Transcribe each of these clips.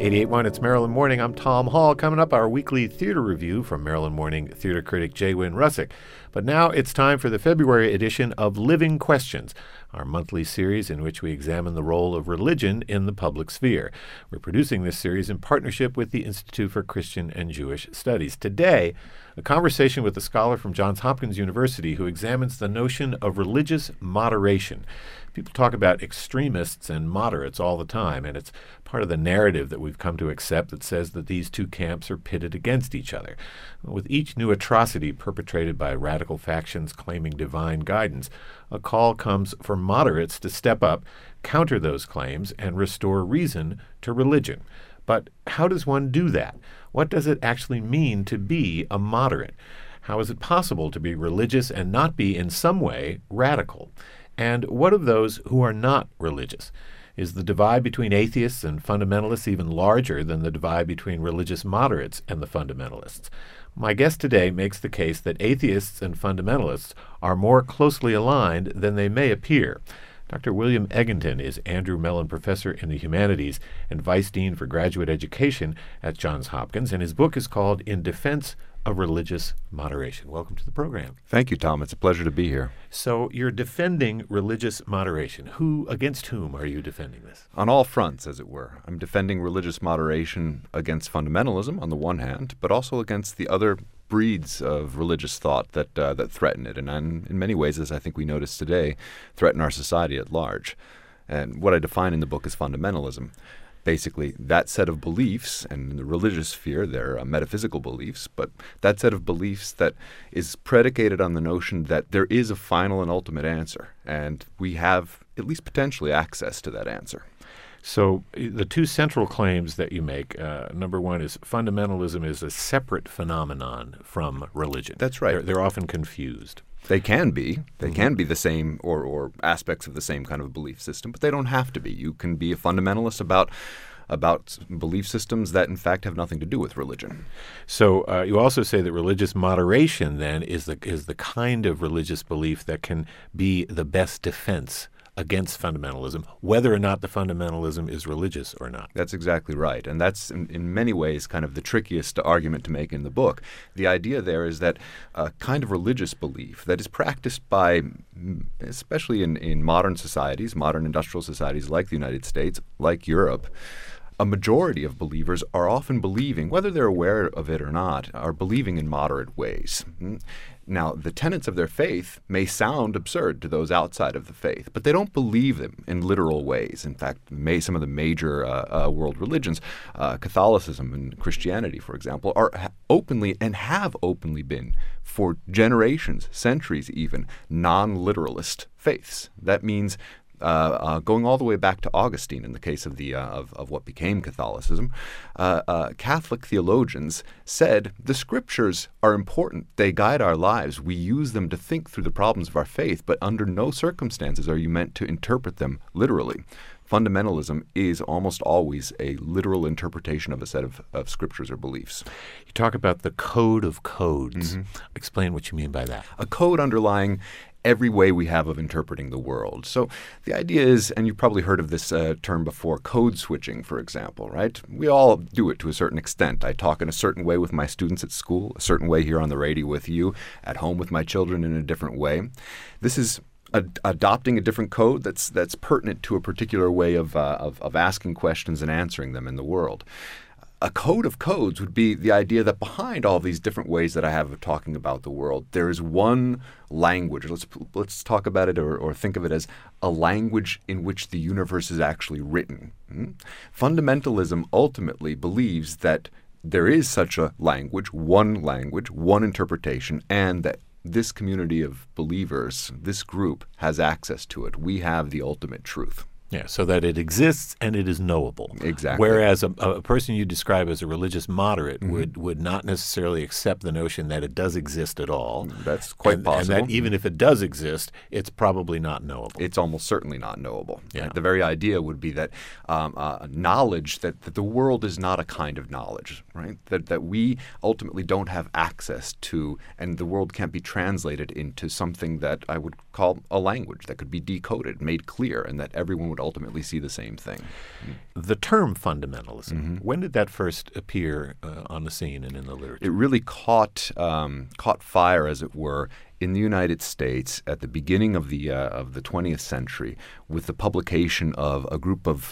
88.1, it's Maryland Morning. I'm Tom Hall. Coming up, our weekly theater review from Maryland Morning theater critic J. Wynn Russick. But now it's time for the February edition of Living Questions, our monthly series in which we examine the role of religion in the public sphere. We're producing this series in partnership with the Institute for Christian and Jewish Studies. Today, a conversation with a scholar from Johns Hopkins University who examines the notion of religious moderation. People talk about extremists and moderates all the time, and it's part of the narrative that we've come to accept that says that these two camps are pitted against each other. With each new atrocity perpetrated by radical factions claiming divine guidance, a call comes for moderates to step up, counter those claims, and restore reason to religion. But how does one do that? What does it actually mean to be a moderate? How is it possible to be religious and not be in some way radical? And what of those who are not religious? Is the divide between atheists and fundamentalists even larger than the divide between religious moderates and the fundamentalists? My guest today makes the case that atheists and fundamentalists are more closely aligned than they may appear. Dr. William Egginton is Andrew Mellon Professor in the Humanities and Vice Dean for Graduate Education at Johns Hopkins, and his book is called In Defense of Religious Moderation. Welcome to the program. Thank you, Tom. It's a pleasure to be here. So you're defending religious moderation. Against whom are you defending this? On all fronts, as it were. I'm defending religious moderation against fundamentalism on the one hand, but also against the other breeds of religious thought that threaten it, and in many ways, as I think we notice today, threaten our society at large. And what I define in the book is fundamentalism. Basically, that set of beliefs, and in the religious sphere, they're metaphysical beliefs, but that set of beliefs that is predicated on the notion that there is a final and ultimate answer, and we have, at least potentially, access to that answer. So the two central claims that you make, number one is fundamentalism is a separate phenomenon from religion. That's right. They're often confused. They can be. They can be the same or aspects of the same kind of belief system, but they don't have to be. You can be a fundamentalist about belief systems that, in fact, have nothing to do with religion. So you also say that religious moderation, then, is the kind of religious belief that can be the best defense against fundamentalism, whether or not the fundamentalism is religious or not. That's exactly right. And that's, in many ways, kind of the trickiest argument to make in the book. The idea there is that a kind of religious belief that is practiced by, especially in modern societies, modern industrial societies like the United States, like Europe, a majority of believers are often believing, whether they're aware of it or not, are believing in moderate ways. Now, the tenets of their faith may sound absurd to those outside of the faith, but they don't believe them in literal ways. In fact, some of the major world religions, Catholicism and Christianity, for example, are openly and have openly been, for generations, centuries even, non-literalist faiths. That means going all the way back to Augustine in the case of of what became Catholicism, Catholic theologians said the scriptures are important. They guide our lives. We use them to think through the problems of our faith, but under no circumstances are you meant to interpret them literally. Fundamentalism is almost always a literal interpretation of a set of scriptures or beliefs. You talk about the code of codes. Explain what you mean by that. A code underlying every way we have of interpreting the world. So the idea is, and you've probably heard of this term before, code switching, for example, right? We all do it to a certain extent. I talk in a certain way with my students at school, a certain way here on the radio with you, at home with my children in a different way. This is adopting a different code that's pertinent to a particular way of asking questions and answering them in the world. A code of codes would be the idea that behind all these different ways that I have of talking about the world, there is one language. Let's talk about it or think of it as a language in which the universe is actually written. Fundamentalism ultimately believes that there is such a language, one interpretation, and that this community of believers, this group, has access to it. We have the ultimate truth. Yeah, so that it exists and it is knowable. Exactly. Whereas a person you describe as a religious moderate would not necessarily accept the notion that it does exist at all. That's quite possible. And that even if it does exist, it's probably not knowable. It's almost certainly not knowable. Yeah. Right? The very idea would be that knowledge, that the world is not a kind of knowledge, right? That we ultimately don't have access to, and the world can't be translated into something that I would call a language that could be decoded, made clear, and that everyone would would ultimately see the same thing. The term fundamentalism, when did that first appear on the scene and in the literature? It really caught fire, as it were, in the United States at the beginning of the 20th century with the publication of a group of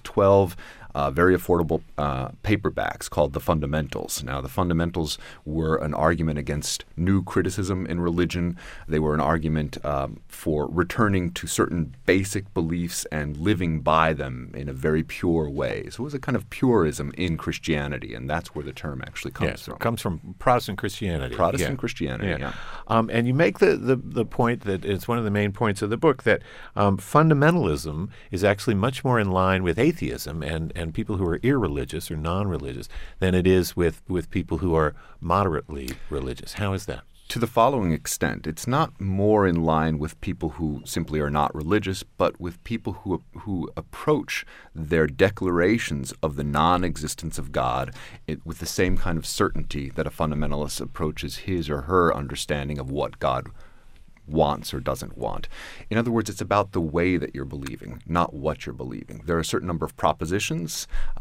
12 very affordable paperbacks called The Fundamentals. Now, The Fundamentals were an argument against new criticism in religion. They were an argument for returning to certain basic beliefs and living by them in a very pure way. So it was a kind of purism in Christianity, and that's where the term actually comes from. It comes from Protestant Christianity. Protestant Christianity, yeah. And you make the point that it's one of the main points of the book that fundamentalism is actually much more in line with atheism and people who are irreligious or non-religious than it is with people who are moderately religious. How is that? To the following extent, it's not more in line with people who simply are not religious, but with people who approach their declarations of the non-existence of God with the same kind of certainty that a fundamentalist approaches his or her understanding of what God wants or doesn't want. In other words, it's about the way that you're believing, not what you're believing. There are a certain number of propositions,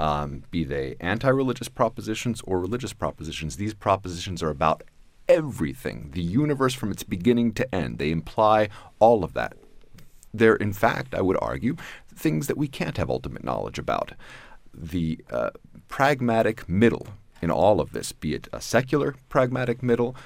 be they anti-religious propositions or religious propositions. These propositions are about everything, the universe from its beginning to end. They imply all of that. They're, in fact, I would argue, things that we can't have ultimate knowledge about. The pragmatic middle in all of this, be it a secular pragmatic middle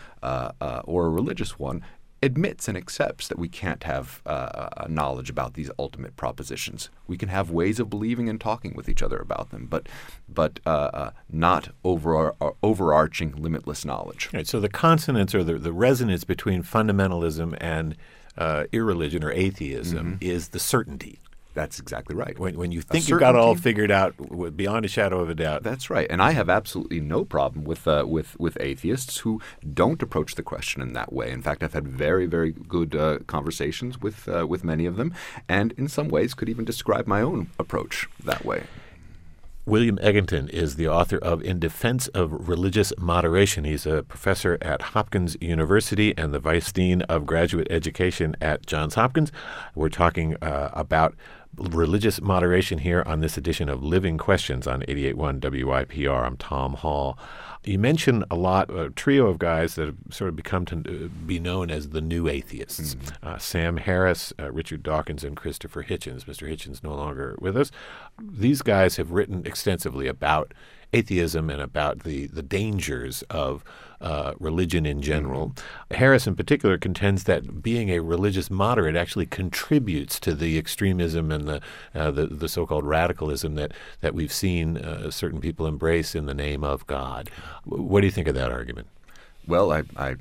or a religious one, admits and accepts that we can't have knowledge about these ultimate propositions. We can have ways of believing and talking with each other about them, but not overarching, limitless knowledge. Right, so the consonance or the resonance between fundamentalism and irreligion or atheism is the certainty. That's exactly right. When you think you've got it all figured out beyond a shadow of a doubt. That's right. And I have absolutely no problem with atheists who don't approach the question in that way. In fact, I've had very, very good conversations with many of them, and in some ways could even describe my own approach that way. William Egginton is the author of In Defense of Religious Moderation. He's a professor at Hopkins University and the Vice Dean of Graduate Education at Johns Hopkins. We're talking about religious moderation here on this edition of Living Questions on 88.1 WYPR. I'm Tom Hall. You mentioned a lot, a trio of guys that have sort of become to be known as the new atheists. Sam Harris, Richard Dawkins, and Christopher Hitchens. Mr. Hitchens no longer with us. These guys have written extensively about atheism and about the dangers of religion in general. Harris in particular contends that being a religious moderate actually contributes to the extremism and the so-called radicalism that we've seen certain people embrace in the name of God. What do you think of that argument? Well,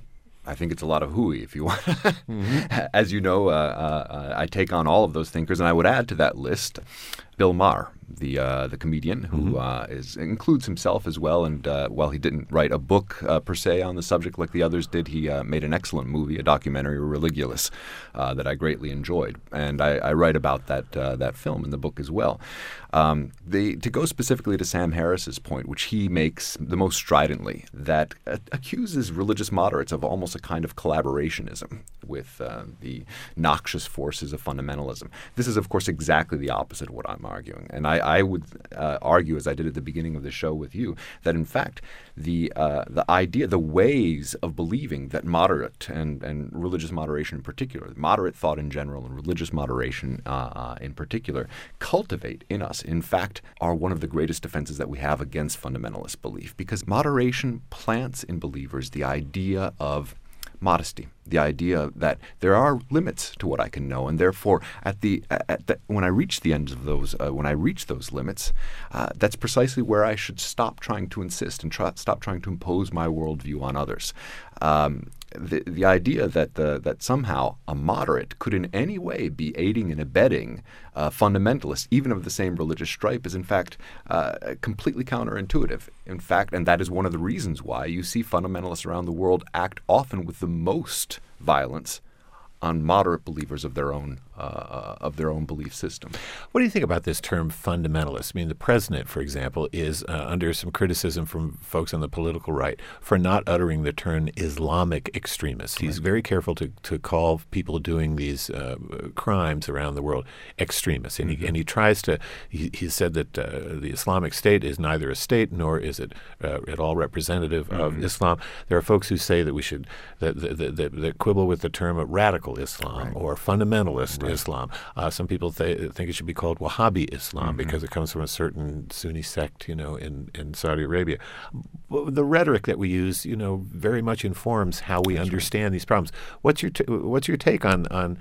I think it's a lot of hooey, if you want. As you know, I take on all of those thinkers, and I would add to that list Bill Maher, the comedian, who includes himself as well. And while he didn't write a book per se on the subject like the others did, he made an excellent movie, a documentary, Religulous, that I greatly enjoyed. And I write about that film in the book as well. To go specifically to Sam Harris's point, which he makes the most stridently, that accuses religious moderates of almost a kind of collaborationism with the noxious forces of fundamentalism. This is, of course, exactly the opposite of what I'm arguing. And I would argue, as I did at the beginning of the show with you, that in fact the idea, the ways of believing that moderate and religious moderation in particular, moderate thought in general and religious moderation in particular, cultivate in us, in fact, are one of the greatest defenses that we have against fundamentalist belief, because moderation plants in believers the idea of modesty, the idea that there are limits to what I can know, and therefore, when I reach the ends of those, when I reach those limits, that's precisely where I should stop trying to insist and stop trying to impose my worldview on others. The idea that somehow a moderate could in any way be aiding and abetting fundamentalists, even of the same religious stripe, is in fact completely counterintuitive. In fact, and that is one of the reasons why you see fundamentalists around the world act often with the most violence on moderate believers of their own of their own belief system. What do you think about this term fundamentalist? I mean, the president, for example, is under some criticism from folks on the political right for not uttering the term Islamic extremist. He's very careful to call people doing these crimes around the world extremists. And he tries to, he said that the Islamic State is neither a state nor is it at all representative of Islam. There are folks who say that we should, that quibble with the term radical Islam or fundamentalist Islam. Some people think it should be called Wahhabi Islam because it comes from a certain Sunni sect, in Saudi Arabia. The rhetoric that we use, very much informs how we understand these problems. What's your take on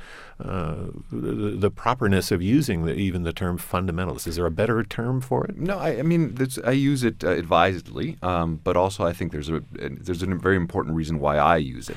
the properness of using even the term fundamentalist? Is there a better term for it? No, I mean I use it advisedly, but also I think there's a very important reason why I use it.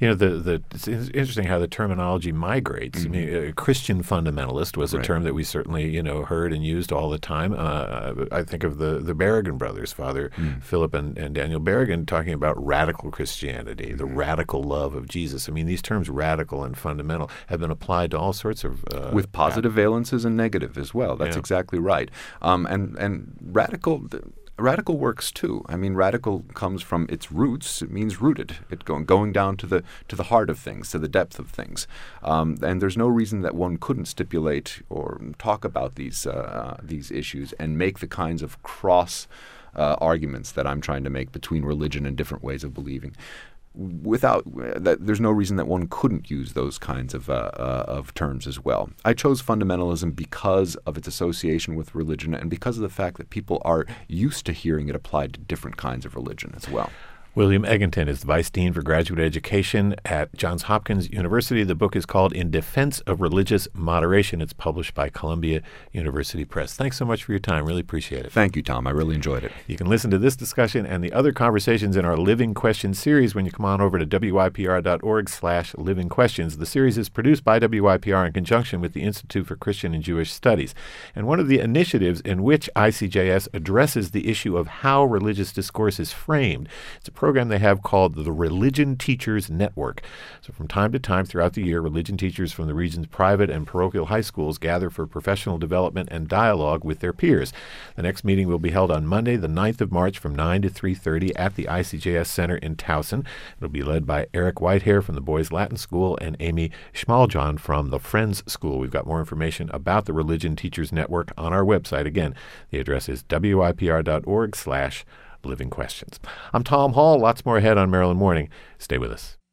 It's interesting how the terminology migrates. I mean, Christian fundamentalist was a term that we certainly, heard and used all the time. I think of the Berrigan brothers, Father Philip and Daniel Berrigan, talking about radical Christianity, the radical love of Jesus. I mean, these terms, radical and fundamental, have been applied to all sorts of with positive valences and negative as well. That's exactly right. And radical. Radical works too. I mean, radical comes from its roots. It means rooted. It going down to the heart of things, to the depth of things. And there's no reason that one couldn't stipulate or talk about these issues and make the kinds of cross arguments that I'm trying to make between religion and different ways of believing. Without that, there's no reason that one couldn't use those kinds of terms as well. I chose fundamentalism because of its association with religion and because of the fact that people are used to hearing it applied to different kinds of religion as well. William Egginton is the Vice Dean for Graduate Education at Johns Hopkins University. The book is called In Defense of Religious Moderation. It's published by Columbia University Press. Thanks so much for your time. Really appreciate it. Thank you, Tom. I really enjoyed it. You can listen to this discussion and the other conversations in our Living Questions series when you come on over to wypr.org/Living Questions. The series is produced by WYPR in conjunction with the Institute for Christian and Jewish Studies. And one of the initiatives in which ICJS addresses the issue of how religious discourse is framed, it's a program they have called the Religion Teachers Network. So from time to time throughout the year, religion teachers from the region's private and parochial high schools gather for professional development and dialogue with their peers. The next meeting will be held on Monday, the 9th of March from 9 to 3:30 at the ICJS Center in Towson. It'll be led by Eric Whitehair from the Boys Latin School and Amy Schmaljohn from the Friends School. We've got more information about the Religion Teachers Network on our website. Again, the address is wypr.org/Living Questions. I'm Tom Hall. Lots more ahead on Maryland Morning. Stay with us.